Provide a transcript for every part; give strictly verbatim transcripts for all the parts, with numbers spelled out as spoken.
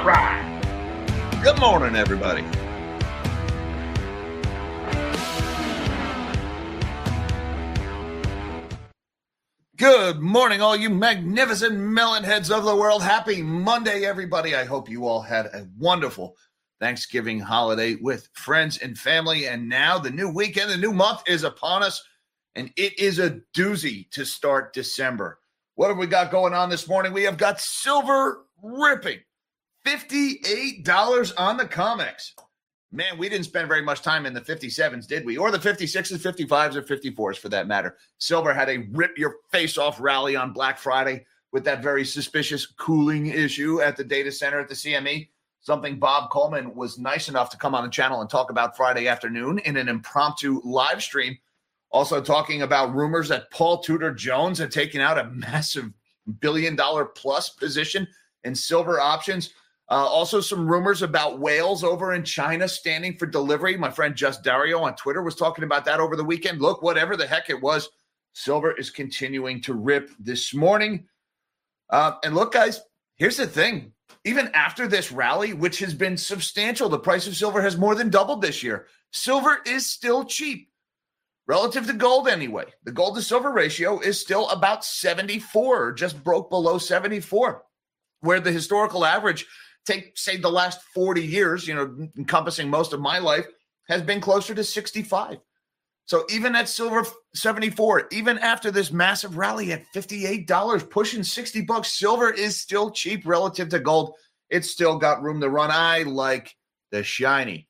All right. Good morning, everybody. Good morning, all you magnificent melon heads of the world. Happy Monday, everybody. I hope you all had a wonderful Thanksgiving holiday with friends and family. And now the new weekend, the new month is upon us, and it is a doozy to start December. What have we got going on this morning? We have got silver ripping fifty-eight dollars on the COMEX. Man, we didn't spend very much time in the fifty-sevens, did we? Or the fifty-sixes, fifty-fives, or fifty-fours for that matter. Silver had a rip-your-face-off rally on Black Friday with that very suspicious cooling issue at the data center at the C M E, something Bob Coleman was nice enough to come on the channel and talk about Friday afternoon in an impromptu live stream. Also talking about rumors that Paul Tudor Jones had taken out a massive billion-dollar-plus position in silver options. Uh, also, some rumors about whales over in China standing for delivery. My friend Just Dario on Twitter was talking about that over the weekend. Look, whatever the heck it was, silver is continuing to rip this morning. Uh, and look, guys, here's the thing. Even after this rally, which has been substantial, the price of silver has more than doubled this year. Silver is still cheap. Relative to gold anyway. The gold to silver ratio is still about seventy-four, or just broke below seventy-four, where the historical average, take, say, the last forty years, you know, encompassing most of my life, has been closer to sixty-five. So even at silver seventy-four, even after this massive rally at fifty-eight dollars, pushing sixty bucks, silver is still cheap relative to gold. It's still got room to run. I like the shiny.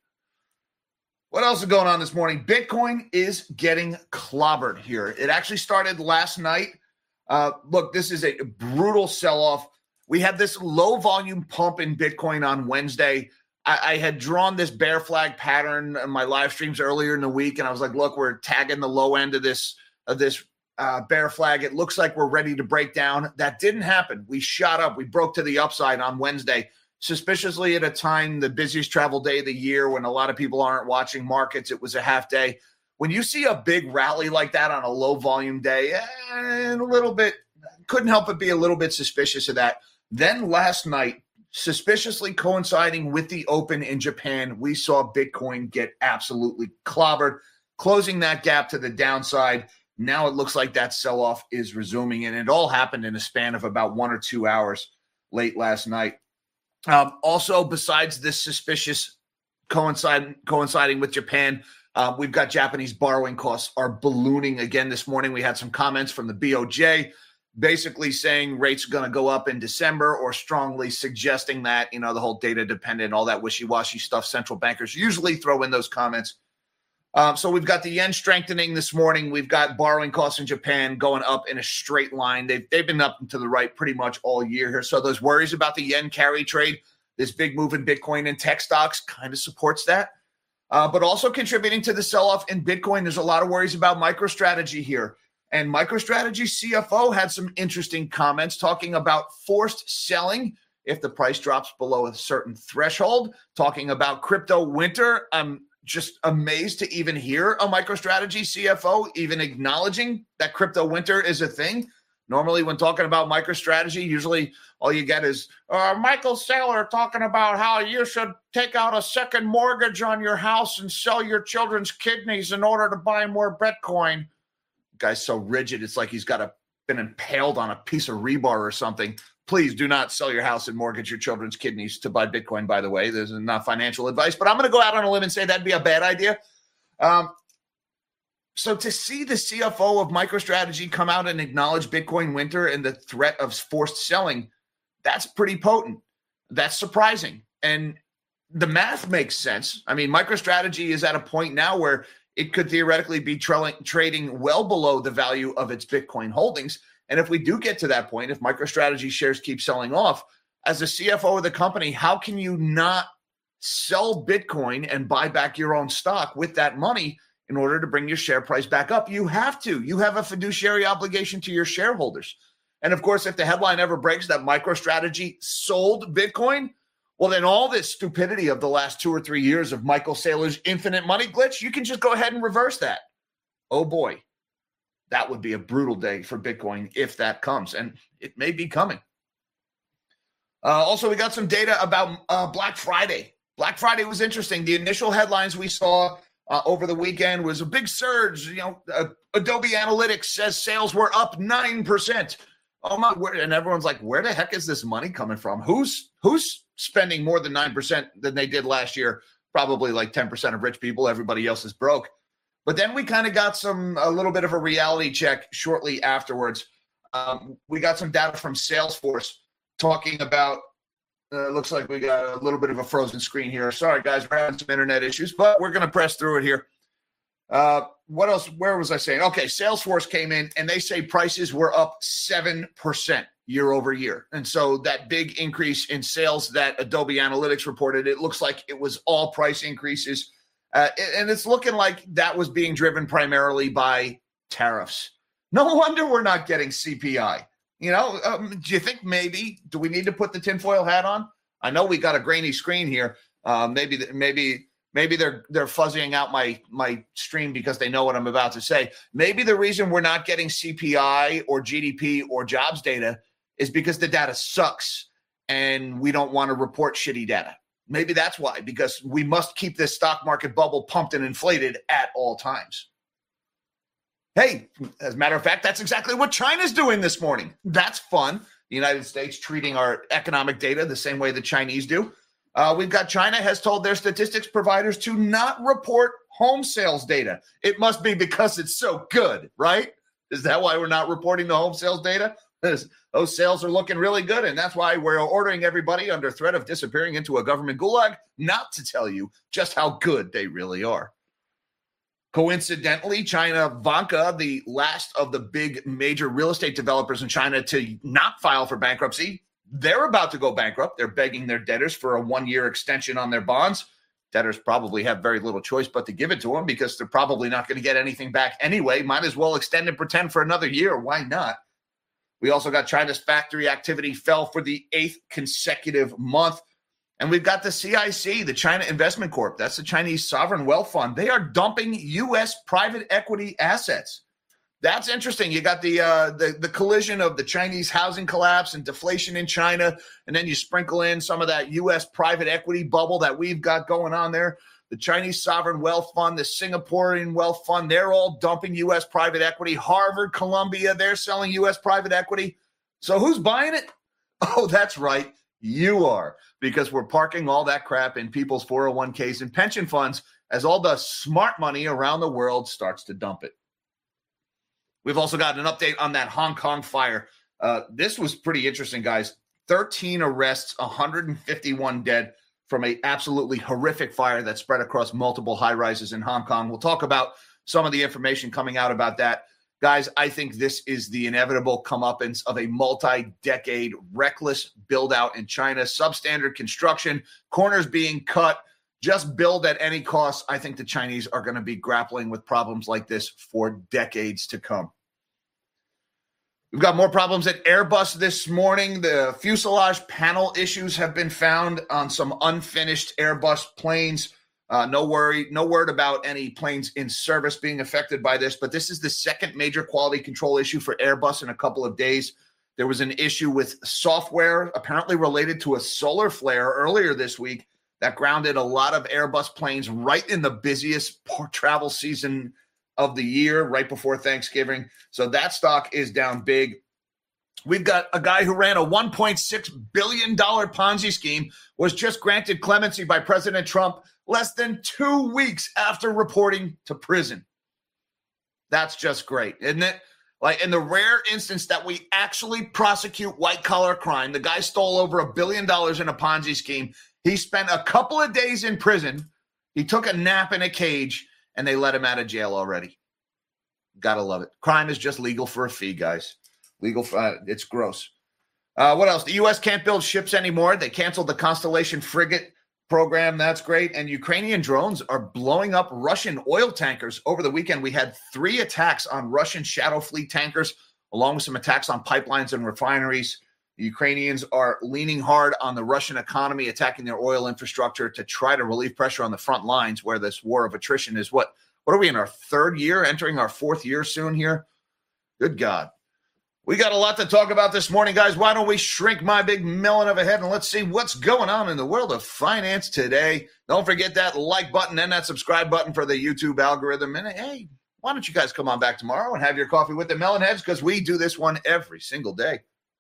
What else is going on this morning? Bitcoin is getting clobbered here. It actually started last night. Uh, look, this is a brutal sell-off. We had this low volume pump in Bitcoin on Wednesday. I, I had drawn this bear flag pattern in my live streams earlier in the week, and I was like, look, we're tagging the low end of this, of this uh, bear flag. It looks like we're ready to break down. That didn't happen. We shot up. We broke to the upside on Wednesday, suspiciously at a time, the busiest travel day of the year, when a lot of people aren't watching markets. It was a half day. When you see a big rally like that on a low volume day, eh, a little bit, couldn't help but be a little bit suspicious of that. Then last night, suspiciously coinciding with the open in Japan, we saw Bitcoin get absolutely clobbered, closing that gap to the downside. Now it looks like that sell-off is resuming, and it all happened in a span of about one or two hours late last night. Um, also, besides this suspicious coincide, coinciding with Japan, uh, we've got Japanese borrowing costs are ballooning again this morning. We had some comments from the B O J basically saying rates are going to go up in December, or strongly suggesting that, you know, the whole data dependent, all that wishy-washy stuff central bankers usually throw in those comments. Um, so we've got the yen strengthening this morning. We've got borrowing costs in Japan going up in a straight line. They've, they've been up and to the right pretty much all year here. So those worries about the yen carry trade, this big move in Bitcoin and tech stocks kind of supports that. Uh, but also contributing to the sell-off in Bitcoin, there's a lot of worries about MicroStrategy here. And MicroStrategy C F O had some interesting comments talking about forced selling if the price drops below a certain threshold, talking about crypto winter. I'm just amazed to even hear a MicroStrategy C F O even acknowledging that crypto winter is a thing. Normally, when talking about MicroStrategy, usually all you get is uh, Michael Saylor talking about how you should take out a second mortgage on your house and sell your children's kidneys in order to buy more Bitcoin. Guy's so rigid, it's like he's got a, been impaled on a piece of rebar or something. Please do not sell your house and mortgage your children's kidneys to buy Bitcoin, by the way. There's not financial advice, but I'm going to go out on a limb and say that'd be a bad idea. Um, so to see the C F O of MicroStrategy come out and acknowledge Bitcoin winter and the threat of forced selling, that's pretty potent. That's surprising. And the math makes sense. I mean, MicroStrategy is at a point now where it could theoretically be tra- trading well below the value of its Bitcoin holdings. And if we do get to that point, if MicroStrategy shares keep selling off, as a C F O of the company, how can you not sell Bitcoin and buy back your own stock with that money in order to bring your share price back up? You have to. You have a fiduciary obligation to your shareholders. And of course, if the headline ever breaks that MicroStrategy sold Bitcoin, well, then all this stupidity of the last two or three years of Michael Saylor's infinite money glitch, you can just go ahead and reverse that. Oh, boy. That would be a brutal day for Bitcoin if that comes, and it may be coming. Uh, also, we got some data about uh, Black Friday. Black Friday was interesting. The initial headlines we saw uh, over the weekend was a big surge. You know, uh, Adobe Analytics says sales were up nine percent. Oh my! Where, and everyone's like, "Where the heck is this money coming from? Who's who's spending more than nine percent than they did last year?" Probably like ten percent of rich people. Everybody else is broke. But then we kind of got some a little bit of a reality check shortly afterwards. Um, we got some data from Salesforce talking about. Uh, looks like we got a little bit of a frozen screen here. Sorry, guys, we're having some internet issues, but we're going to press through it here. Uh, what else? Where was I saying? Okay, Salesforce came in, and they say prices were up seven percent year over year. And so that big increase in sales that Adobe Analytics reported, it looks like it was all price increases. Uh, and it's looking like that was being driven primarily by tariffs. No wonder we're not getting C P I. You know, um, do you think maybe, do we need to put the tinfoil hat on? I know we got a grainy screen here. Uh, maybe, maybe, maybe they're they're fuzzying out my my stream because they know what I'm about to say. Maybe the reason we're not getting C P I or G D P or jobs data is because the data sucks and we don't want to report shitty data. Maybe that's why, because we must keep this stock market bubble pumped and inflated at all times. Hey, as a matter of fact, that's exactly what China's doing this morning. That's fun. The United States treating our economic data the same way the Chinese do. Uh, we've got China has told their statistics providers to not report home sales data. It must be because it's so good, right? Is that why we're not reporting the home sales data? Those sales are looking really good, and that's why we're ordering everybody under threat of disappearing into a government gulag not to tell you just how good they really are. Coincidentally, China Vanke, the last of the big major real estate developers in China to not file for bankruptcy, they're about to go bankrupt. They're begging their debtors for a one-year extension on their bonds. Debtors probably have very little choice but to give it to them because they're probably not going to get anything back anyway. Might as well extend and pretend for another year. Why not? We also got China's factory activity fell for the eighth consecutive month. And we've got the C I C, the China Investment Corp. That's the Chinese sovereign wealth fund. They are dumping U S private equity assets. That's interesting. You got the, uh, the the collision of the Chinese housing collapse and deflation in China, and then you sprinkle in some of that U S private equity bubble that we've got going on there. The Chinese sovereign wealth fund, the Singaporean wealth fund, they're all dumping U S private equity. Harvard, Columbia, they're selling U S private equity. So who's buying it? Oh, that's right. You are, because we're parking all that crap in people's four oh one k's and pension funds as all the smart money around the world starts to dump it. We've also got an update on that Hong Kong fire. Uh, this was pretty interesting, guys. thirteen arrests, one hundred fifty-one dead from an absolutely horrific fire that spread across multiple high-rises in Hong Kong. We'll talk about some of the information coming out about that. Guys, I think this is the inevitable comeuppance of a multi-decade reckless build-out in China. Substandard construction, corners being cut, just build at any cost. I think the Chinese are going to be grappling with problems like this for decades to come. We've got more problems at Airbus this morning. The fuselage panel issues have been found on some unfinished Airbus planes. Uh, no worry, no word about any planes in service being affected by this, but this is the second major quality control issue for Airbus in a couple of days. There was an issue with software apparently related to a solar flare earlier this week that grounded a lot of Airbus planes right in the busiest travel season of the year, right before Thanksgiving. So that stock is down big. We've got a guy who ran a one point six billion dollars Ponzi scheme, was just granted clemency by President Trump less than two weeks after reporting to prison. That's just great, isn't it? Like, in the rare instance that we actually prosecute white-collar crime, the guy stole over a billion dollars in a Ponzi scheme. He spent a couple of days in prison. He took a nap in a cage, and they let him out of jail already. Gotta love it. Crime is just legal for a fee, guys. Legal, uh, it's gross. Uh, what else? The U S can't build ships anymore. They canceled the Constellation frigate program. That's great. And Ukrainian drones are blowing up Russian oil tankers. Over the weekend, we had three attacks on Russian Shadow Fleet tankers, along with some attacks on pipelines and refineries. The Ukrainians are leaning hard on the Russian economy, attacking their oil infrastructure to try to relieve pressure on the front lines, where this war of attrition is what, what are we in our third year, entering our fourth year soon here? Good God. We got a lot to talk about this morning, guys. Why don't we shrink my big melon of a head and let's see what's going on in the world of finance today. Don't forget that like button and that subscribe button for the YouTube algorithm. And hey, why don't you guys come on back tomorrow and have your coffee with the melon heads, because we do this one every single day.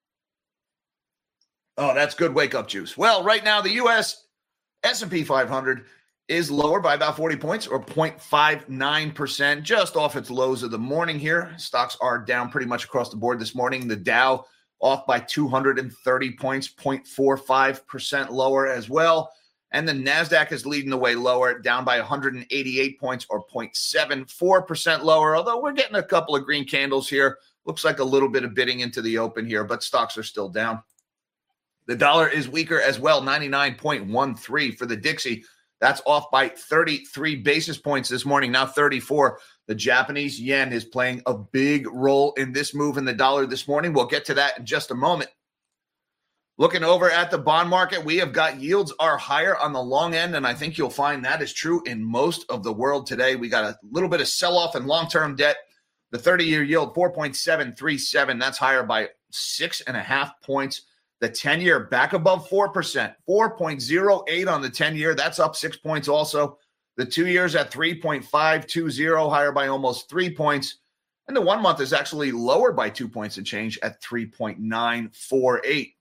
Oh, that's good wake-up juice. Well, right now the U S S and P five hundred is lower by about forty points, or zero point five nine percent, just off its lows of the morning here. Stocks are down pretty much across the board this morning. The Dow off by two hundred thirty points, zero point four five percent lower as well. And the NASDAQ is leading the way lower, down by one hundred eighty-eight points, or zero point seven four percent lower, although we're getting a couple of green candles here. Looks like a little bit of bidding into the open here, but stocks are still down. The dollar is weaker as well, ninety-nine point one three for the Dixie. That's off by thirty-three basis points this morning, now thirty-four. The Japanese yen is playing a big role in this move in the dollar this morning. We'll get to that in just a moment. Looking over at the bond market, we have got yields are higher on the long end, and I think you'll find that is true in most of the world today. We got a little bit of sell-off in long-term debt. The thirty-year yield, four point seven three seven. That's higher by six and a half points. The ten-year back above four percent, four point oh eight on the ten-year. That's up six points also. The two years at three point five two zero, higher by almost three points. And the one month is actually lower by two points and change at three point nine four eight.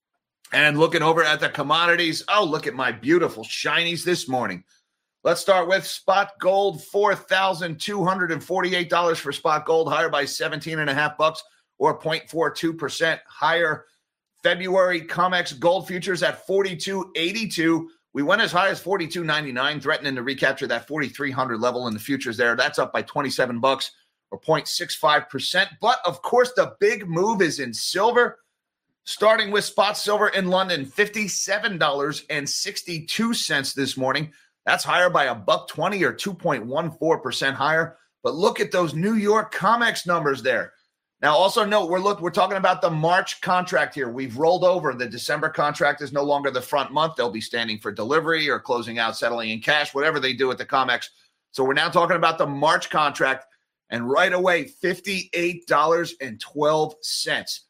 And looking over at the commodities, oh, look at my beautiful shinies this morning. Let's start with spot gold, four thousand two hundred forty-eight dollars for spot gold, higher by seventeen and a half bucks, or zero point four two percent higher. February COMEX gold futures at forty-two eighty-two. We went as high as forty-two ninety-nine, threatening to recapture that forty-three hundred level in the futures there. That's up by twenty-seven bucks, or zero point six five percent. But of course, the big move is in silver. Starting with spot silver in London, fifty-seven dollars and sixty-two cents this morning. That's higher by a buck twenty, or two point one four percent higher. But look at those New York COMEX numbers there. Now, also note, we're look, we're talking about the March contract here. We've rolled over. The December contract is no longer the front month. They'll be standing for delivery or closing out, settling in cash, whatever they do at the COMEX. So we're now talking about the March contract, and right away, fifty-eight dollars and twelve cents.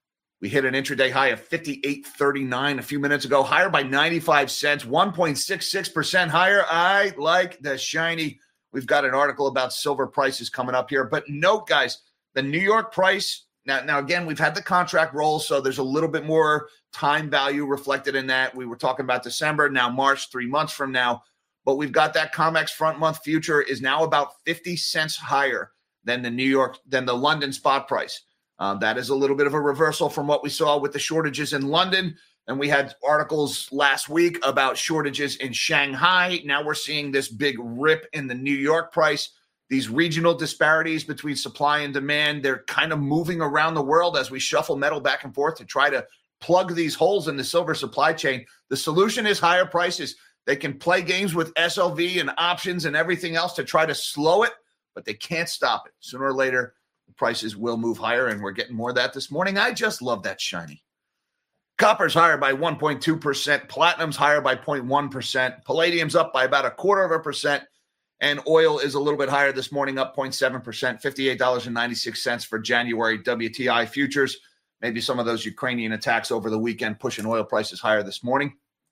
We hit an intraday high of fifty-eight thirty-nine a few minutes ago, higher by ninety-five cents, one point six six percent higher. I like the shiny. We've got an article about silver prices coming up here. But note, guys, the New York price, now, now again, we've had the contract roll, so there's a little bit more time value reflected in that. We were talking about December, now March, three months from now. But we've got that COMEX front month future is now about fifty cents higher than the New York, than the London spot price. Um, that is a little bit of a reversal from what we saw with the shortages in London. And we had articles last week about shortages in Shanghai. Now we're seeing this big rip in the New York price. These regional disparities between supply and demand, they're kind of moving around the world as we shuffle metal back and forth to try to plug these holes in the silver supply chain. The solution is higher prices. They can play games with S L V and options and everything else to try to slow it, but they can't stop it. Sooner or later, the prices will move higher, and we're getting more of that this morning. I just love that shiny. Copper's higher by one point two percent. Platinum's higher by zero point one percent. Palladium's up by about a quarter of a percent. And oil is a little bit higher this morning, up zero point seven percent, fifty-eight dollars and ninety-six cents for January W T I futures. Maybe some of those Ukrainian attacks over the weekend pushing oil prices higher this morning.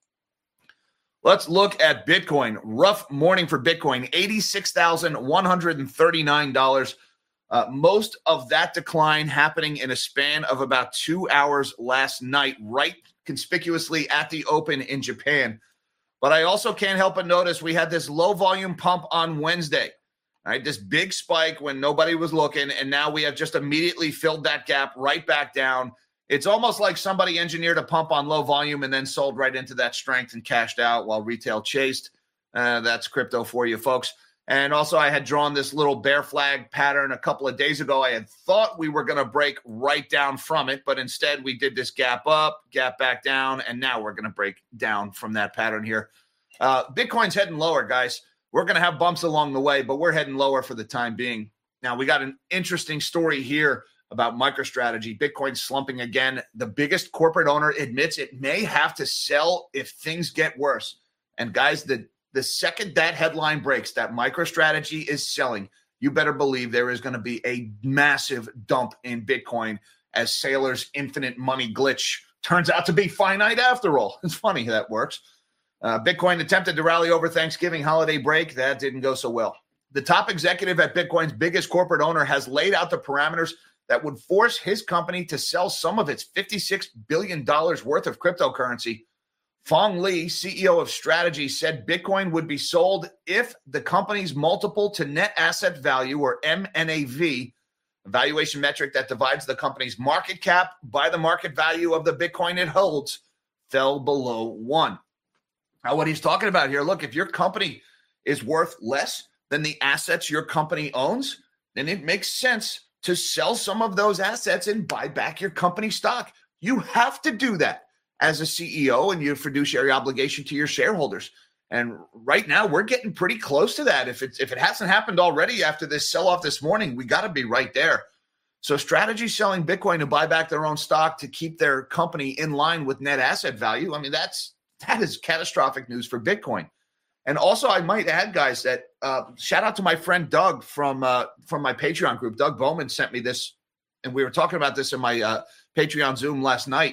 Let's look at Bitcoin. Rough morning for Bitcoin, eighty-six thousand one hundred thirty-nine dollars. Uh, most of that decline happening in a span of about two hours last night, right conspicuously at the open in Japan. But I also can't help but notice we had this low volume pump on Wednesday, all right? This big spike when nobody was looking, and now we have just immediately filled that gap right back down. It's almost like somebody engineered a pump on low volume and then sold right into that strength and cashed out while retail chased. Uh, that's crypto for you, folks. And also, I had drawn this little bear flag pattern a couple of days ago. I had thought we were going to break right down from it, but instead we did this gap up, gap back down, and now we're going to break down from that pattern here. Uh, Bitcoin's heading lower, guys. We're going to have bumps along the way, but we're heading lower for the time being. Now, we got an interesting story here about MicroStrategy. Bitcoin slumping again. The biggest corporate owner admits it may have to sell if things get worse. And guys, the The second that headline breaks that MicroStrategy is selling, you better believe there is going to be a massive dump in Bitcoin. as Saylor's infinite money glitch turns out to be finite after all. It's funny how that works. Uh, Bitcoin attempted to rally over Thanksgiving holiday break. That didn't go so well. The top executive at Bitcoin's biggest corporate owner has laid out the parameters that would force his company to sell some of its fifty-six billion dollars worth of cryptocurrency. Phong Le, C E O of Strategy, said Bitcoin would be sold if the company's multiple to net asset value, or M N A V, a valuation metric that divides the company's market cap by the market value of the Bitcoin it holds, fell below one. Now, what he's talking about here, look, if your company is worth less than the assets your company owns, then it makes sense to sell some of those assets and buy back your company stock. You have to do that as a C E O and your fiduciary obligation to your shareholders. And right now we're getting pretty close to that. If it's, if it hasn't happened already after this sell-off this morning, we got to be right there. So Strategy selling Bitcoin to buy back their own stock to keep their company in line with net asset value. I mean, that's, that is catastrophic news for Bitcoin. And also I might add, guys, that uh, shout out to my friend Doug from, uh, from my Patreon group. Doug Bowman sent me this, and we were talking about this in my uh, Patreon Zoom last night.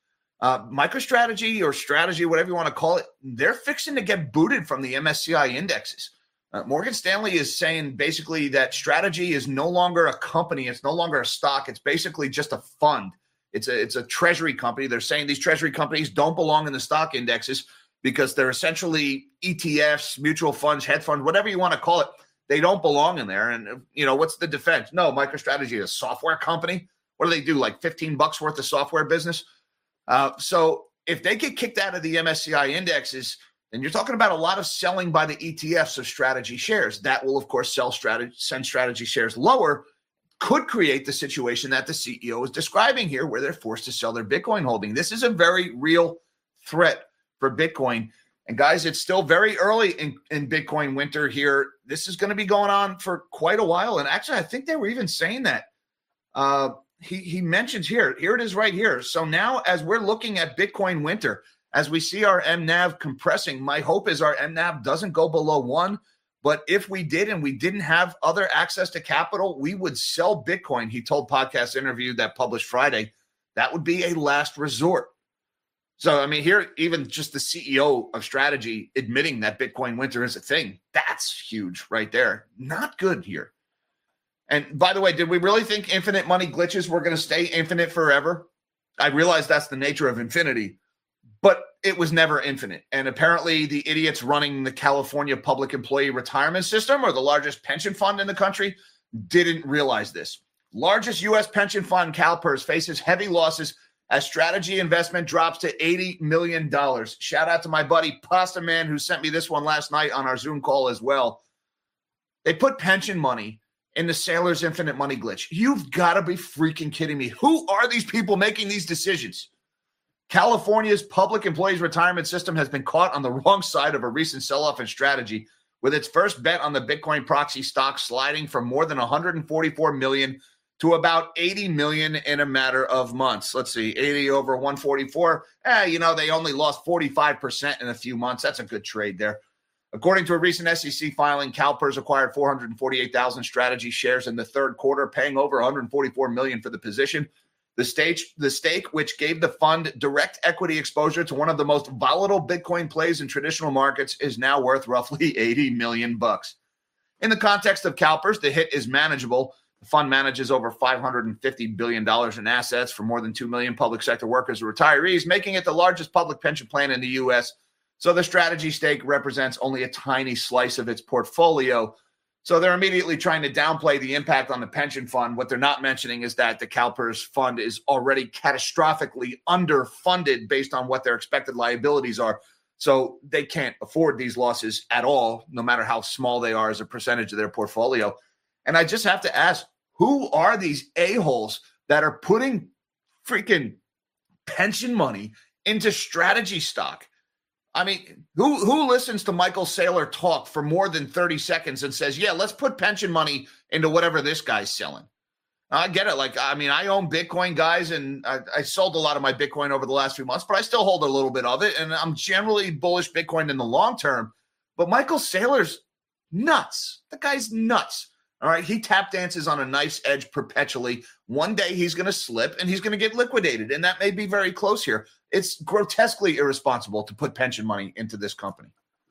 Uh, MicroStrategy or Strategy, whatever you want to call it, they're fixing to get booted from the M S C I indexes. Uh, Morgan Stanley is saying basically that Strategy is no longer a company. It's no longer a stock. It's basically just a fund. It's a, it's a treasury company. They're saying these treasury companies don't belong in the stock indexes because they're essentially E T Fs, mutual funds, hedge funds, whatever you want to call it. They don't belong in there. And, you know, what's the defense? No, MicroStrategy is a software company. What do they do? Like fifteen bucks worth of software business? Uh, so if they get kicked out of the M S C I indexes, then you're talking about a lot of selling by the E T Fs of Strategy shares. That will, of course, sell strategy, send Strategy shares lower, could create the situation that the C E O is describing here, where they're forced to sell their Bitcoin holding. This is a very real threat for Bitcoin. And guys, it's still very early in, in Bitcoin winter here. This is going to be going on for quite a while. And actually, I think they were even saying that. Uh, He he mentions here, here it is right here. So now as we're looking at Bitcoin winter, as we see our M NAV compressing, my hope is our M NAV doesn't go below one. But if we did and we didn't have other access to capital, we would sell Bitcoin. He told Podcast Interview that published Friday. That would be a last resort. So, I mean, here, even just the C E O of Strategy admitting that Bitcoin winter is a thing. That's huge right there. Not good here. And by the way, did we really think infinite money glitches were going to stay infinite forever? I realize that's the nature of infinity, but it was never infinite. And apparently the idiots running the California Public Employee Retirement System, or the largest pension fund in the country, didn't realize this. Largest U S pension fund, CalPERS, faces heavy losses as Strategy investment drops to eighty million dollars. Shout out to my buddy Pasta Man, who sent me this one last night on our Zoom call as well. They put pension money in the Saylor's infinite money glitch. You've got to be freaking kidding me. Who are these people making these decisions? California's Public Employees Retirement System has been caught on the wrong side of a recent sell-off in Strategy, with its first bet on the Bitcoin proxy stock sliding from more than one hundred forty-four million dollars to about eighty million dollars in a matter of months. Let's see, eighty over one forty-four. Eh, you know, they only lost forty-five percent in a few months. That's a good trade there. According to a recent S E C filing, CalPERS acquired four hundred forty-eight thousand Strategy shares in the third quarter, paying over one hundred forty-four million dollars for the position. The stake, the stake, which gave the fund direct equity exposure to one of the most volatile Bitcoin plays in traditional markets, is now worth roughly eighty million bucks. In the context of CalPERS, the hit is manageable. The fund manages over five hundred fifty billion dollars in assets for more than two million public sector workers and retirees, making it the largest public pension plan in the U S. So the Strategy stake represents only a tiny slice of its portfolio. So they're immediately trying to downplay the impact on the pension fund. What they're not mentioning is that the CalPERS fund is already catastrophically underfunded based on what their expected liabilities are. So they can't afford these losses at all, no matter how small they are as a percentage of their portfolio. And I just have to ask, who are these a-holes that are putting freaking pension money into Strategy stock? I mean, who who listens to Michael Saylor talk for more than thirty seconds and says, yeah, let's put pension money into whatever this guy's selling? I get it. Like, I mean, I own Bitcoin, guys, and I, I sold a lot of my Bitcoin over the last few months, but I still hold a little bit of it, and I'm generally bullish Bitcoin in the long term. But Michael Saylor's nuts. The guy's nuts. All right. He tap dances on a knife's edge perpetually. One day he's going to slip and he's going to get liquidated. And that may be very close here. It's grotesquely irresponsible to put pension money into this company.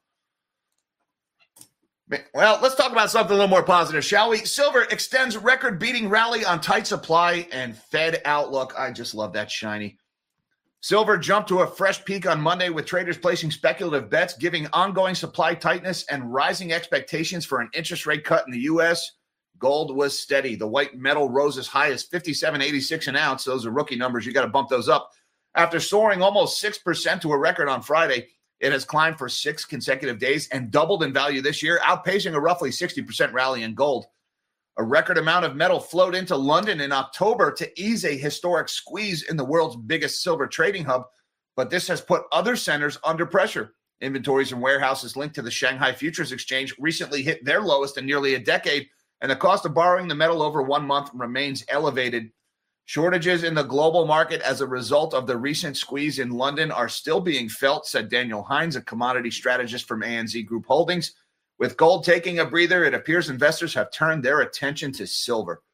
Well, let's talk about something a little more positive, shall we? Silver extends record-beating rally on tight supply and Fed outlook. I just love that shiny. Silver jumped to a fresh peak on Monday with traders placing speculative bets, giving ongoing supply tightness and rising expectations for an interest rate cut in the U S. Gold was steady. The white metal rose as high as fifty-seven eighty-six an ounce. Those are rookie numbers. You got to bump those up. After soaring almost six percent to a record on Friday, it has climbed for six consecutive days and doubled in value this year, outpacing a roughly sixty percent rally in gold. A record amount of metal flowed into London in October to ease a historic squeeze in the world's biggest silver trading hub, but this has put other centers under pressure. Inventories in warehouses linked to the Shanghai Futures Exchange recently hit their lowest in nearly a decade, and the cost of borrowing the metal over one month remains elevated. Shortages in the global market as a result of the recent squeeze in London are still being felt, said Daniel Hines, a commodity strategist from A N Z Group Holdings. With gold taking a breather, it appears investors have turned their attention to silver.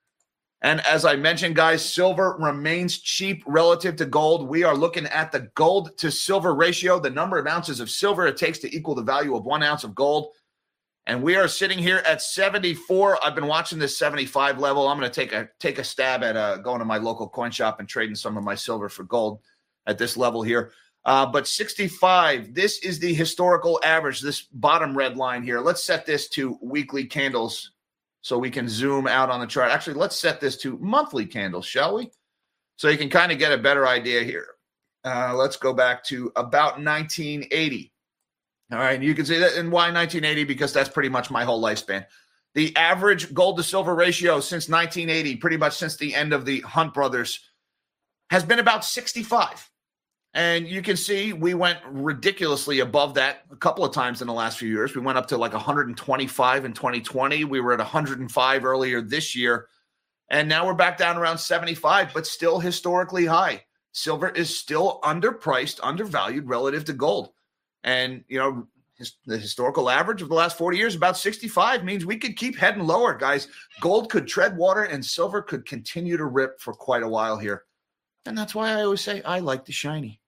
And as I mentioned, guys, silver remains cheap relative to gold. We are looking at the gold to silver ratio, the number of ounces of silver it takes to equal the value of one ounce of gold. And we are sitting here at seventy-four. I've been watching this seventy-five level. I'm going to take a take a stab at uh, going to my local coin shop and trading some of my silver for gold at this level here. Uh, but sixty-five, this is the historical average, this bottom red line here. Let's set this to weekly candles so we can zoom out on the chart. Actually, let's set this to monthly candles, shall we? So you can kind of get a better idea here. Uh, let's go back to about nineteen eighty. All right, you can see that. And why nineteen eighty? Because that's pretty much my whole lifespan. The average gold to silver ratio since nineteen eighty, pretty much since the end of the Hunt brothers, has been about sixty-five. And you can see we went ridiculously above that a couple of times in the last few years. We went up to like one hundred twenty-five in twenty twenty. We were at one hundred five earlier this year. And now we're back down around seventy-five, but still historically high. Silver is still underpriced, undervalued relative to gold. And, you know, his, the historical average of the last forty years, about sixty-five, means we could keep heading lower, guys. Gold could tread water and silver could continue to rip for quite a while here. And that's why I always say I like the shiny.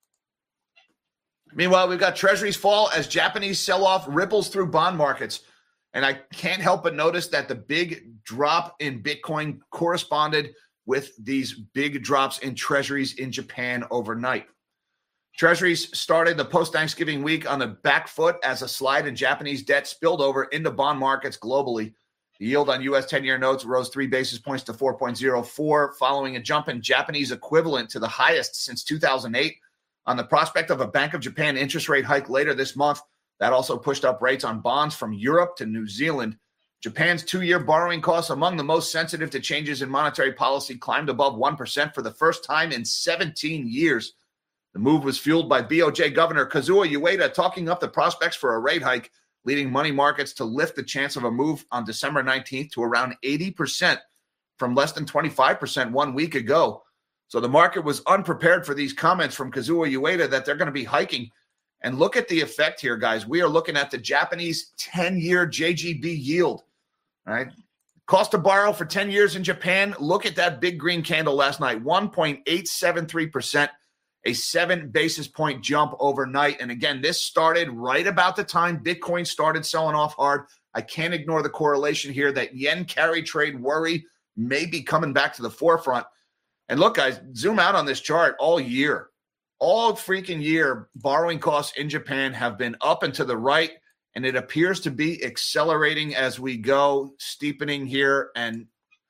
Meanwhile, we've got treasuries fall as Japanese sell-off ripples through bond markets. And I can't help but notice that the big drop in Bitcoin corresponded with these big drops in treasuries in Japan overnight. Treasuries started the post-Thanksgiving week on the back foot as a slide in Japanese debt spilled over into bond markets globally. The yield on U S ten-year notes rose three basis points to four point oh four, following a jump in Japanese equivalent to the highest since two thousand eight. On the prospect of a Bank of Japan interest rate hike later this month, that also pushed up rates on bonds from Europe to New Zealand. Japan's two-year borrowing costs, among the most sensitive to changes in monetary policy, climbed above one percent for the first time in seventeen years. The move was fueled by B O J Governor Kazuo Ueda talking up the prospects for a rate hike, leading money markets to lift the chance of a move on December nineteenth to around eighty percent from less than twenty-five percent one week ago. So the market was unprepared for these comments from Kazuo Ueda that they're going to be hiking. And look at the effect here, guys. We are looking at the Japanese ten-year J G B yield. All right. Cost to borrow for ten years in Japan. Look at that big green candle last night, one point eight seven three percent. A seven basis point jump overnight. And again, this started right about the time Bitcoin started selling off hard. I can't ignore the correlation here that yen carry trade worry may be coming back to the forefront. And look, guys, zoom out on this chart all year. All freaking year, borrowing costs in Japan have been up and to the right, and it appears to be accelerating as we go, steepening here. And,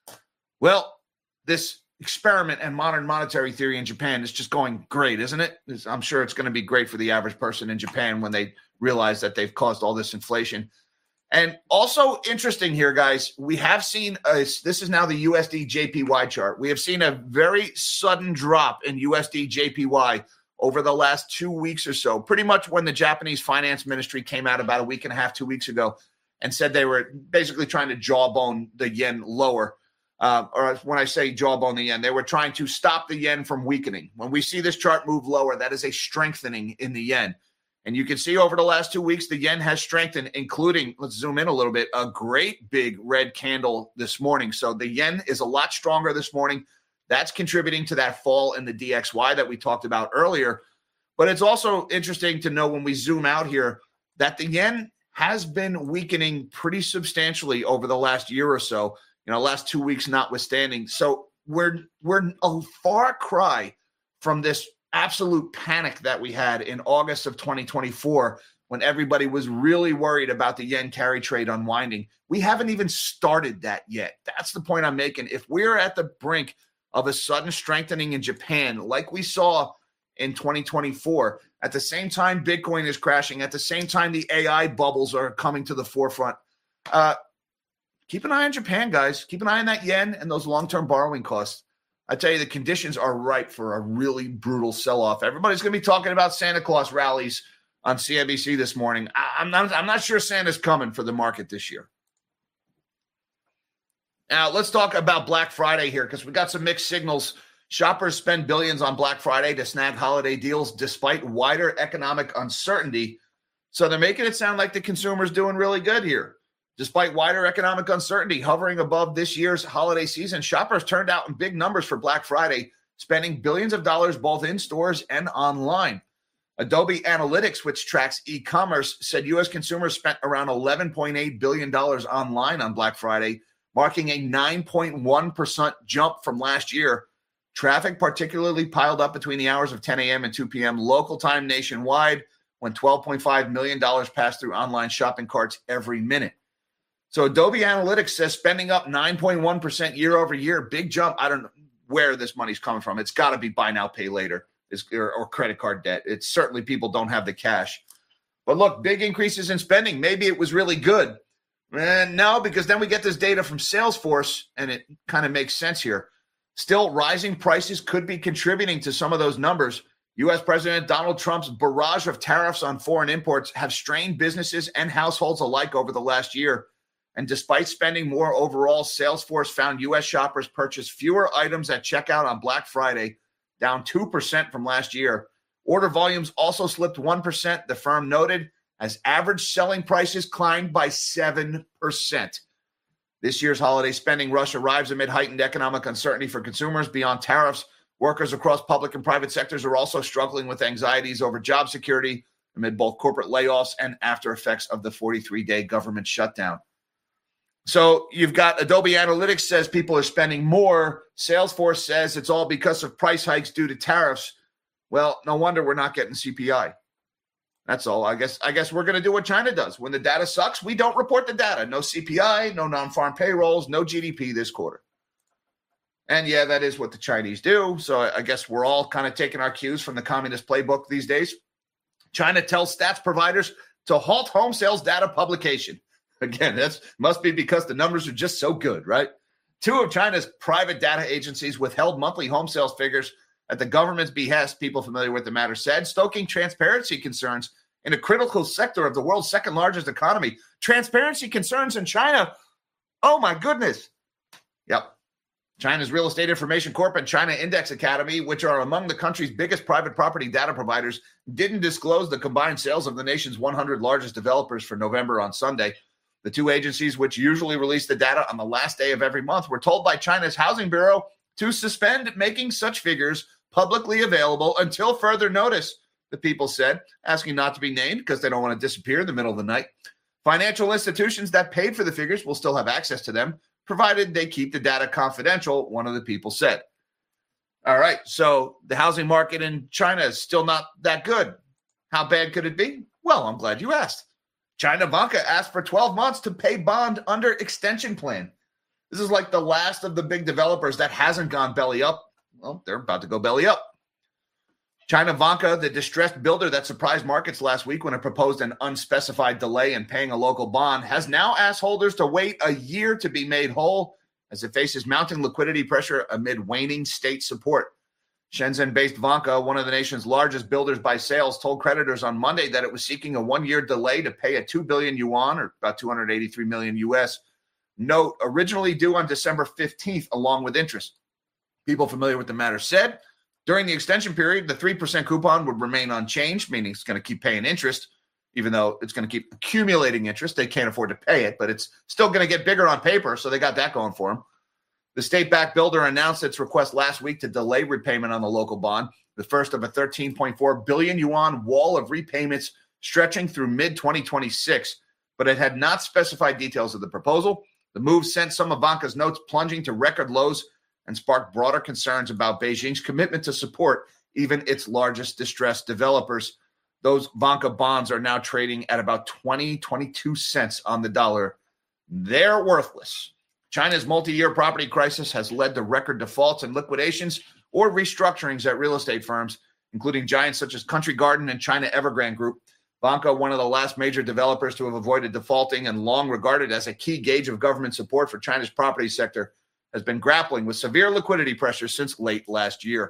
well, this experiment and modern monetary theory in Japan is just going great, isn't it? I'm sure it's going to be great for the average person in Japan when they realize that they've caused all this inflation. And also interesting here, guys, we have seen, a, this is now the U S D J P Y chart. We have seen a very sudden drop in U S D J P Y over the last two weeks or so, pretty much when the Japanese finance ministry came out about a week and a half, two weeks ago, and said they were basically trying to jawbone the yen lower. Uh, or when I say jawbone the yen, they were trying to stop the yen from weakening. When we see this chart move lower, that is a strengthening in the yen. And you can see over the last two weeks, the yen has strengthened, including, let's zoom in a little bit, a great big red candle this morning. So the yen is a lot stronger this morning. That's contributing to that fall in the D X Y that we talked about earlier. But it's also interesting to know when we zoom out here that the yen has been weakening pretty substantially over the last year or so, you know, last two weeks notwithstanding. So we're we're a far cry from this absolute panic that we had in August of twenty twenty-four when everybody was really worried about the yen carry trade unwinding. We haven't even started that yet. That's the point I'm making. If we're at the brink of a sudden strengthening in Japan, like we saw in twenty twenty-four, at the same time Bitcoin is crashing, at the same time the A I bubbles are coming to the forefront, uh, keep an eye on Japan, guys. Keep an eye on that yen and those long-term borrowing costs. I tell you, the conditions are ripe for a really brutal sell-off. Everybody's going to be talking about Santa Claus rallies on C N B C this morning. I, I'm not, I'm not sure Santa's coming for the market this year. Now, let's talk about Black Friday here because we got some mixed signals. Shoppers spend billions on Black Friday to snag holiday deals despite wider economic uncertainty. So they're making it sound like the consumer's doing really good here. Despite wider economic uncertainty hovering above this year's holiday season, shoppers turned out in big numbers for Black Friday, spending billions of dollars both in stores and online. Adobe Analytics, which tracks e-commerce, said U S consumers spent around eleven point eight billion dollars online on Black Friday, marking a nine point one percent jump from last year. Traffic particularly piled up between the hours of ten a.m. and two p.m. local time nationwide, when twelve point five million dollars passed through online shopping carts every minute. So Adobe Analytics says spending up nine point one percent year over year, big jump. I don't know where this money's coming from. It's got to be buy now, pay later or, or credit card debt. It's certainly people don't have the cash. But look, big increases in spending. Maybe it was really good. And no, because then we get this data from Salesforce, and it kind of makes sense here. Still, rising prices could be contributing to some of those numbers. U S President Donald Trump's barrage of tariffs on foreign imports have strained businesses and households alike over the last year. And despite spending more overall, Salesforce found U S shoppers purchased fewer items at checkout on Black Friday, down two percent from last year. Order volumes also slipped one percent, the firm noted, as average selling prices climbed by seven percent. This year's holiday spending rush arrives amid heightened economic uncertainty for consumers. Beyond tariffs, workers across public and private sectors are also struggling with anxieties over job security amid both corporate layoffs and after effects of the forty-three day government shutdown. So you've got Adobe Analytics says people are spending more. Salesforce says it's all because of price hikes due to tariffs. Well, no wonder we're not getting C P I. That's all. I guess I guess we're going to do what China does. When the data sucks, we don't report the data. No C P I, no non-farm payrolls, no G D P this quarter. And yeah, that is what the Chinese do. So I guess we're all kind of taking our cues from the communist playbook these days. China tells stats providers to halt home sales data publication. Again, that must be because the numbers are just so good, right? Two of China's private data agencies withheld monthly home sales figures at the government's behest, people familiar with the matter said, stoking transparency concerns in a critical sector of the world's second largest economy. Transparency concerns in China. Oh, my goodness. Yep. China's Real Estate Information Corp and China Index Academy, which are among the country's biggest private property data providers, didn't disclose the combined sales of the nation's one hundred largest developers for November on Sunday. The two agencies, which usually release the data on the last day of every month, were told by China's Housing Bureau to suspend making such figures publicly available until further notice, the people said, asking not to be named because they don't want to disappear in the middle of the night. Financial institutions that paid for the figures will still have access to them, provided they keep the data confidential, one of the people said. All right, so the housing market in China is still not that good. How bad could it be? Well, I'm glad you asked. China Vanke asked for twelve months to pay bond under extension plan. This is like the last of the big developers that hasn't gone belly up. Well, they're about to go belly up. China Vanke, the distressed builder that surprised markets last week when it proposed an unspecified delay in paying a local bond, has now asked holders to wait a year to be made whole as it faces mounting liquidity pressure amid waning state support. Shenzhen-based Vanke, one of the nation's largest builders by sales, told creditors on Monday that it was seeking a one-year delay to pay a two billion yuan, or about two hundred eighty-three million U S, note originally due on December fifteenth, along with interest. People familiar with the matter said During the extension period, the three percent coupon would remain unchanged, meaning it's going to keep paying interest, even though it's going to keep accumulating interest. They can't afford to pay it, but it's still going to get bigger on paper, so they got that going for them. The state-backed builder announced its request last week to delay repayment on the local bond, the first of a thirteen point four billion yuan wall of repayments stretching through mid twenty twenty-six, but it had not specified details of the proposal. The move sent some of Vanke's notes plunging to record lows and sparked broader concerns about Beijing's commitment to support even its largest distressed developers. Those Vanke bonds are now trading at about twenty, twenty-two cents on the dollar. They're worthless. China's multi-year property crisis has led to record defaults and liquidations or restructurings at real estate firms, including giants such as Country Garden and China Evergrande Group. Vanke, one of the last major developers to have avoided defaulting and long regarded as a key gauge of government support for China's property sector, has been grappling with severe liquidity pressures since late last year.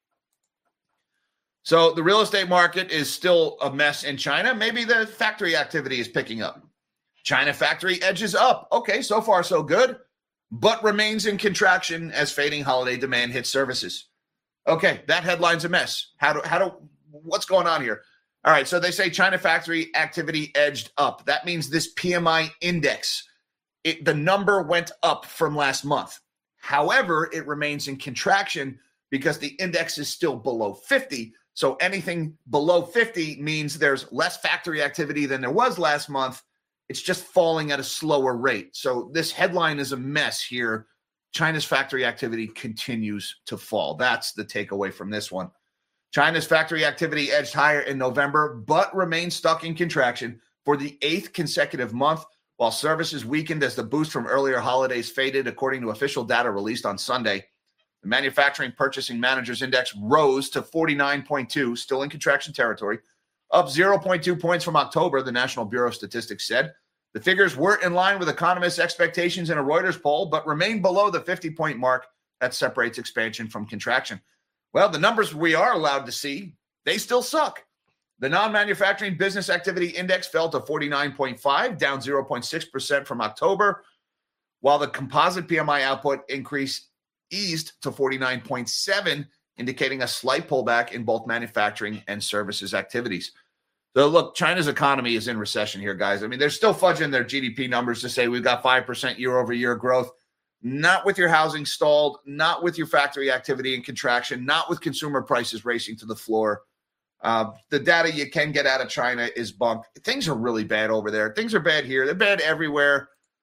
So the real estate market is still a mess in China. Maybe the factory activity is picking up. China factory edges up. Okay, so far so good, but remains in contraction as fading holiday demand hits services. Okay, that headline's a mess. How do, how do, what's going on here? All right, so they say China factory activity edged up. That means this P M I index, it, the number went up from last month. However, it remains in contraction because the index is still below fifty. So anything below fifty means there's less factory activity than there was last month. It's just falling at a slower rate. So this headline is a mess here. China's factory activity continues to fall. That's the takeaway from this one. China's factory activity edged higher in November, but remains stuck in contraction for the eighth consecutive month, while services weakened as the boost from earlier holidays faded, according to official data released on Sunday. The Manufacturing Purchasing Managers Index rose to forty-nine point two, still in contraction territory, up zero point two points from October, the National Bureau of Statistics said. The figures were in line with economists' expectations in a Reuters poll, but remain below the fifty-point mark that separates expansion from contraction. Well, the numbers we are allowed to see, they still suck. The non-manufacturing business activity index fell to forty-nine point five, down zero point six percent from October, while the composite P M I output increase eased to forty-nine point seven, indicating a slight pullback in both manufacturing and services activities. So look, China's economy is in recession here, guys. I mean, they're still fudging their G D P numbers to say we've got five percent year-over-year growth. Not with your housing stalled, not with your factory activity in contraction, not with consumer prices racing to the floor. Uh, the data you can get out of China is bunk. Things are really bad over there. Things are bad here. They're bad everywhere.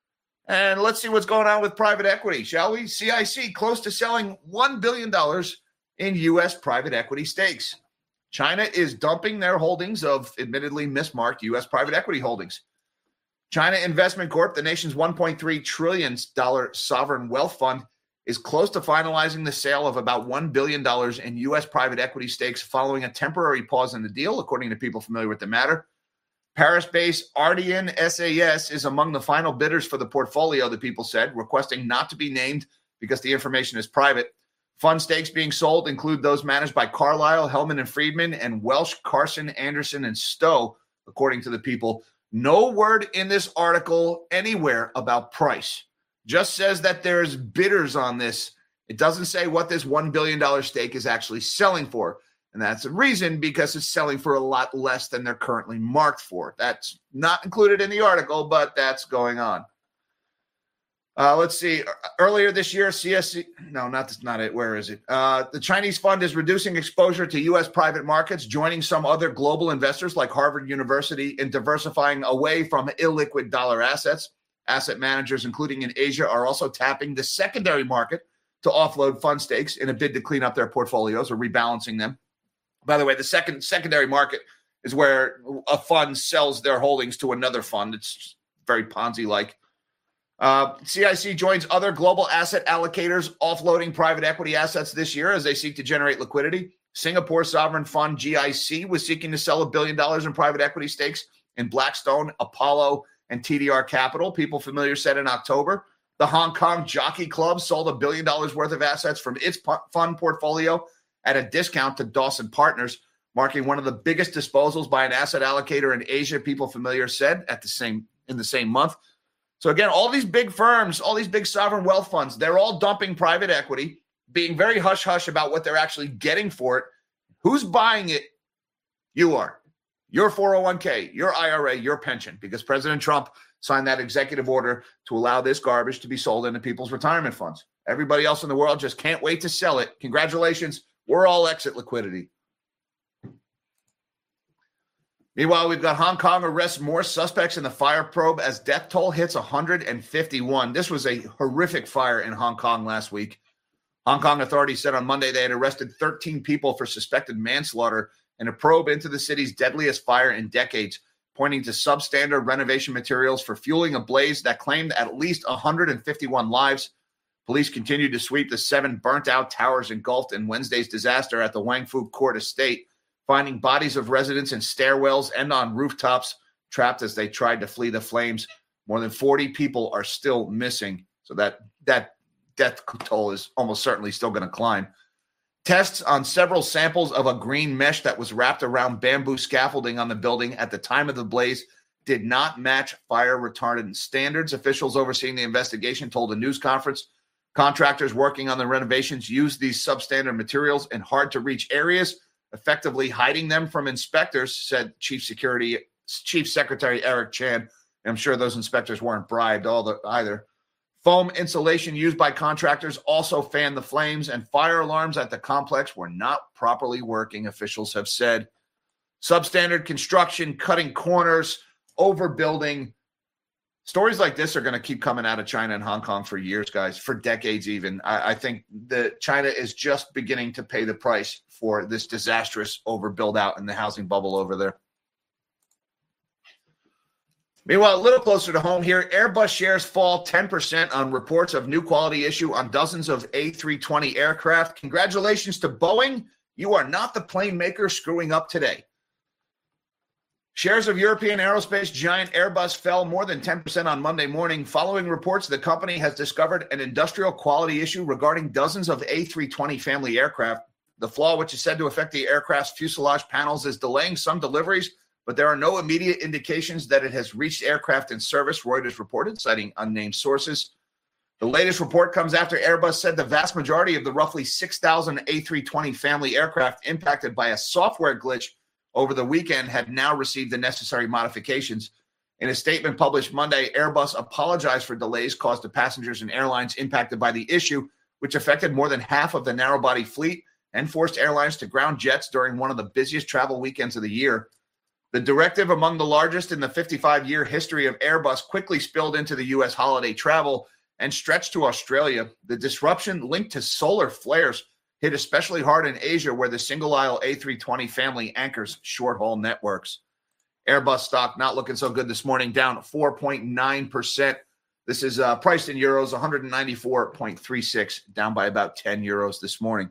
And let's see what's going on with private equity, shall we? C I C close to selling one billion dollars in U S private equity stakes. China is dumping their holdings of admittedly mismarked U S private equity holdings. China Investment Corp, the nation's one point three trillion dollars sovereign wealth fund, is close to finalizing the sale of about one billion dollars in U S private equity stakes following a temporary pause in the deal, according to people familiar with the matter. Paris-based Ardian S A S is among the final bidders for the portfolio, the people said, requesting not to be named because the information is private. Fund stakes being sold include those managed by Carlyle, Hellman and Friedman, and Welsh, Carson, Anderson, and Stowe, according to the people. No word in this article anywhere about price. Just says that there's bidders on this. It doesn't say what this one billion dollars stake is actually selling for. And that's a reason, because it's selling for a lot less than they're currently marked for. That's not included in the article, but that's going on. Uh, let's see. Earlier this year, C S C, no, not that's not it. Where is it? Uh, the Chinese fund is reducing exposure to U S private markets, joining some other global investors like Harvard University in diversifying away from illiquid dollar assets. Asset managers, including in Asia, are also tapping the secondary market to offload fund stakes in a bid to clean up their portfolios or rebalancing them. By the way, the second secondary market is where a fund sells their holdings to another fund. It's very Ponzi-like. Uh, C I C joins other global asset allocators offloading private equity assets this year as they seek to generate liquidity. Singapore sovereign fund G I C was seeking to sell a billion dollars in private equity stakes in Blackstone, Apollo, and T D R Capital. People familiar said in October. The Hong Kong Jockey Club sold a billion dollars worth of assets from its fund portfolio at a discount to Dawson Partners, marking one of the biggest disposals by an asset allocator in Asia. People familiar said at the same in the same month. So again, all these big firms, all these big sovereign wealth funds, they're all dumping private equity. being very hush-hush about what they're actually getting for it. Who's buying it? You are. Your four oh one k, your I R A, your pension, because President Trump signed that executive order to allow this garbage to be sold into people's retirement funds. Everybody else in the world just can't wait to sell it. Congratulations. We're all exit liquidity. Meanwhile, we've got Hong Kong arrests more suspects in the fire probe as death toll hits one hundred fifty-one. This was a horrific fire in Hong Kong last week. Hong Kong authorities said on Monday they had arrested thirteen people for suspected manslaughter in a probe into the city's deadliest fire in decades, pointing to substandard renovation materials for fueling a blaze that claimed at least one hundred fifty-one lives. Police continued to sweep the seven burnt-out towers engulfed in Wednesday's disaster at the Wang Fu Court Estate, finding bodies of residents in stairwells and on rooftops, trapped as they tried to flee the flames. More than forty people are still missing, so that, that death toll is almost certainly still going to climb. Tests on several samples of a green mesh that was wrapped around bamboo scaffolding on the building at the time of the blaze did not match fire retardant standards. Officials overseeing the investigation told a news conference contractors working on the renovations used these substandard materials in hard-to-reach areas, effectively hiding them from inspectors, said Chief Security Chief Secretary Eric Chan. I'm sure those inspectors weren't bribed all the, either. Foam insulation used by contractors also fanned the flames, and fire alarms at the complex were not properly working, officials have said. Substandard construction, cutting corners, overbuilding. Stories like this are going to keep coming out of China and Hong Kong for years, guys, for decades even. I, I think that China is just beginning to pay the price for this disastrous overbuild out in the housing bubble over there. Meanwhile, a little closer to home here, Airbus shares fall ten percent on reports of new quality issue on dozens of A three twenty aircraft. Congratulations to Boeing. You are not the plane maker screwing up today. Shares of European aerospace giant Airbus fell more than ten percent on Monday morning following reports the company has discovered an industrial quality issue regarding dozens of A three twenty family aircraft. The flaw, which is said to affect the aircraft's fuselage panels, is delaying some deliveries, but there are no immediate indications that it has reached aircraft in service, Reuters reported, citing unnamed sources. The latest report comes after Airbus said the vast majority of the roughly six thousand A three twenty family aircraft impacted by a software glitch over the weekend had now received the necessary modifications. In a statement published Monday, Airbus apologized for delays caused to passengers and airlines impacted by the issue, which affected more than half of the narrow-body fleet and forced airlines to ground jets during one of the busiest travel weekends of the year. The directive, among the largest in the fifty-five-year history of Airbus, quickly spilled into the U S holiday travel and stretched to Australia. The disruption linked to solar flares hit especially hard in Asia, where the single-aisle A three twenty family anchors short-haul networks. Airbus stock not looking so good this morning, down four point nine percent. This is uh, priced in euros, one hundred ninety-four point three six, down by about ten euros this morning.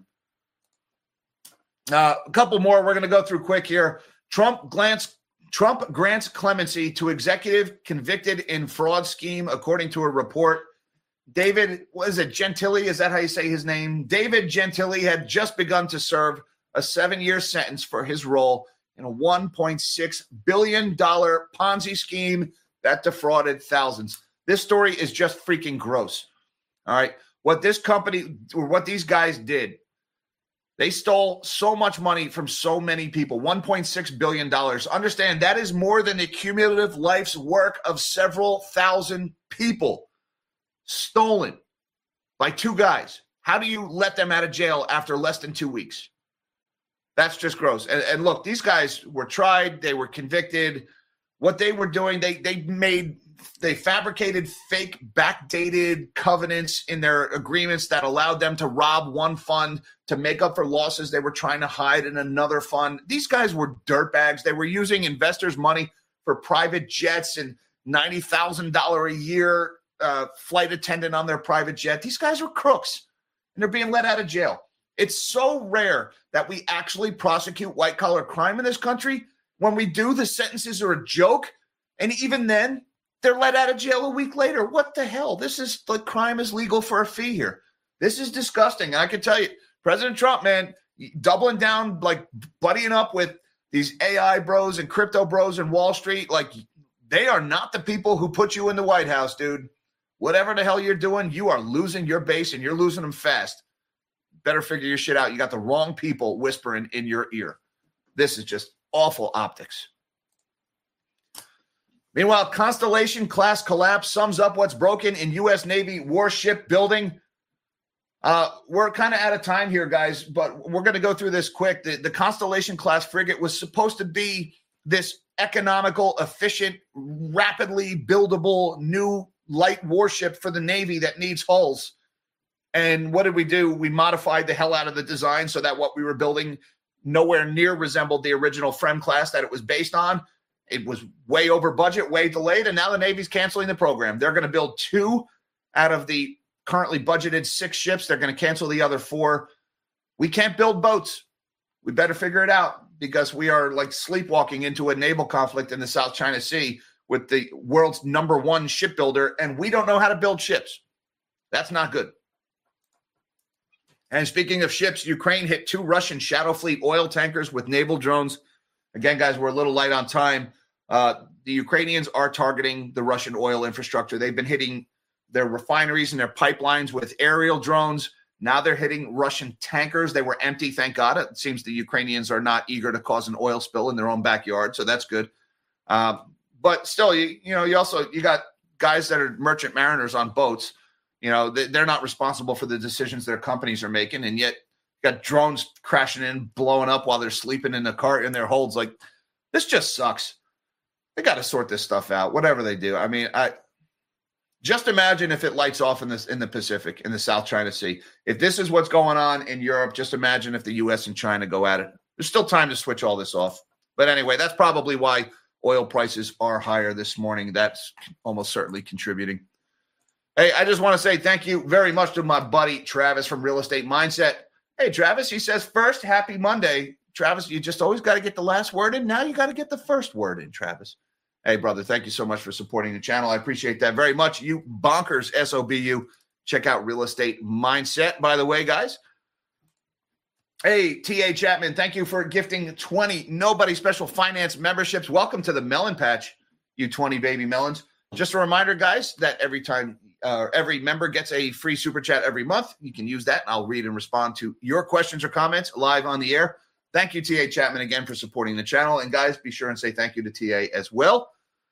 Uh, a couple more we're going to go through quick here. Trump glance, Trump grants clemency to executive convicted in fraud scheme, according to a report. David, what is it, Gentili? Is that how you say his name? David Gentili had just begun to serve a seven-year sentence for his role in a one point six billion dollars Ponzi scheme that defrauded thousands. This story is just freaking gross. All right. What this company, or what these guys did, they stole so much money from so many people, one point six billion dollars. Understand, that is more than the cumulative life's work of several thousand people. Stolen by two guys. How do you let them out of jail after less than two weeks? That's just gross. And, and look, these guys were tried. They were convicted. What they were doing, they they made, they fabricated fake backdated covenants in their agreements that allowed them to rob one fund to make up for losses they were trying to hide in another fund. These guys were dirtbags. They were using investors' money for private jets and ninety thousand dollars a year uh, flight attendant on their private jet. These guys were crooks, and they're being let out of jail. It's so rare that we actually prosecute white-collar crime in this country. When we do, the sentences are a joke, and even then, they're let out of jail a week later. What the hell? This is like crime is legal for a fee here. This is disgusting. And I can tell you, President Trump, man, doubling down, like buddying up with these A I bros and crypto bros in Wall Street, like they are not the people who put you in the White House, dude. Whatever the hell you're doing, you are losing your base and you're losing them fast. better figure your shit out. You got the wrong people whispering in your ear. This is just awful optics. Meanwhile, Constellation class collapse sums up what's broken in U S Navy warship building. Uh, we're kind of out of time here, guys, but we're going to go through this quick. The, the Constellation class frigate was supposed to be this economical, efficient, rapidly buildable new light warship for the Navy that needs hulls. And what did we do? We modified the hell out of the design so that what we were building nowhere near resembled the original F R E M class that it was based on. It was way over budget, way delayed, and now the Navy's canceling the program. They're going to build two out of the currently budgeted six ships. They're going to cancel the other four. We can't build boats. We better figure it out because we are like sleepwalking into a naval conflict in the South China Sea with the world's number one shipbuilder, and we don't know how to build ships. That's not good. And speaking of ships, Ukraine hit two Russian Shadow Fleet oil tankers with naval drones. Again, guys, we're a little light on time. Uh, the Ukrainians are targeting the Russian oil infrastructure. They've been hitting their refineries and their pipelines with aerial drones. Now they're hitting Russian tankers. They were empty, thank God. It seems the Ukrainians are not eager to cause an oil spill in their own backyard, so that's good. Uh, but still, you, you know, you also you got guys that are merchant mariners on boats. You know, they, they're not responsible for the decisions their companies are making, and yet got drones crashing in, blowing up while they're sleeping in the car in their holds. Like, this just sucks. They got to sort this stuff out, whatever they do. I mean, I just imagine if it lights off in this in the Pacific, in the South China Sea. If this is what's going on in Europe, just imagine if the U S and China go at it. There's still time to switch all this off. But anyway, that's probably why oil prices are higher this morning. That's almost certainly contributing. Hey, I just want to say thank you very much to my buddy Travis from Real Estate Mindset. Hey, Travis, he says, first, happy Monday. Travis, you just always got to get the last word in. Now you got to get the first word in, Travis. Hey, brother, thank you so much for supporting the channel. I appreciate that very much. You bonkers, S O B U. Check out Real Estate Mindset, by the way, guys. Hey, T A Chapman, thank you for gifting twenty Nobody Special Finance memberships. Welcome to the Melon Patch, you twenty baby melons. Just a reminder, guys, that every time uh, every member gets a free super chat every month, you can use that, and I'll read and respond to your questions or comments live on the air. Thank you, T A Chapman, again for supporting the channel. And, guys, be sure and say thank you to T A as well.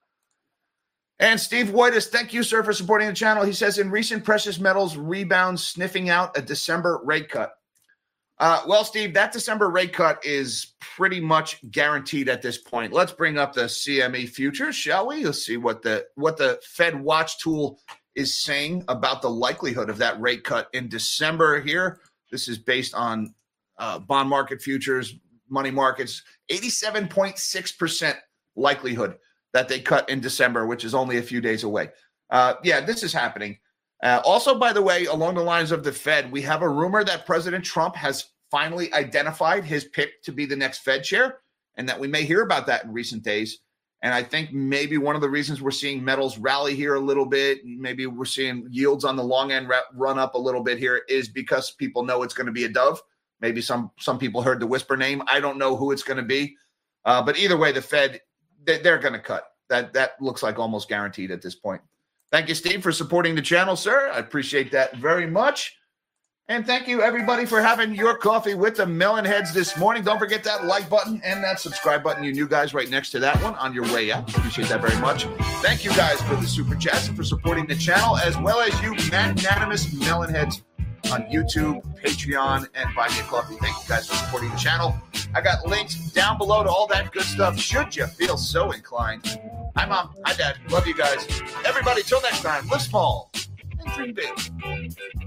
And Steve Whitus, thank you, sir, for supporting the channel. He says, in recent precious metals rebounds sniffing out a December rate cut. Uh, well, Steve, that December rate cut is pretty much guaranteed at this point. Let's bring up the C M E futures, shall we? Let's see what the what the Fed Watch tool is saying about the likelihood of that rate cut in December here. This is based on uh, bond market futures, money markets, eighty-seven point six percent likelihood that they cut in December, which is only a few days away. Uh, yeah, this is happening. Uh, also, by the way, along the lines of the Fed, we have a rumor that President Trump has finally identified his pick to be the next Fed chair, and that we may hear about that in recent days. And I think maybe one of the reasons we're seeing metals rally here a little bit, maybe we're seeing yields on the long end run up a little bit here, is because people know it's going to be a dove. Maybe some some people heard the whisper name. I don't know who it's going to be. Uh, but either way, the Fed, they're going to cut. That that looks like almost guaranteed at this point. Thank you, Steve, for supporting the channel, sir. I appreciate that very much. And thank you, everybody, for having your coffee with the Melon Heads this morning. Don't forget that like button and that subscribe button, you new guys, right next to that one on your way out. Appreciate that very much. Thank you, guys, for the super chats and for supporting the channel, as well as you magnanimous Melon Heads on YouTube, Patreon, and Buy Me a Coffee. Thank you, guys, for supporting the channel. I got links down below to all that good stuff, should you feel so inclined. Hi, Mom. Hi, Dad. Love you guys. Everybody, till next time, live small and dream big.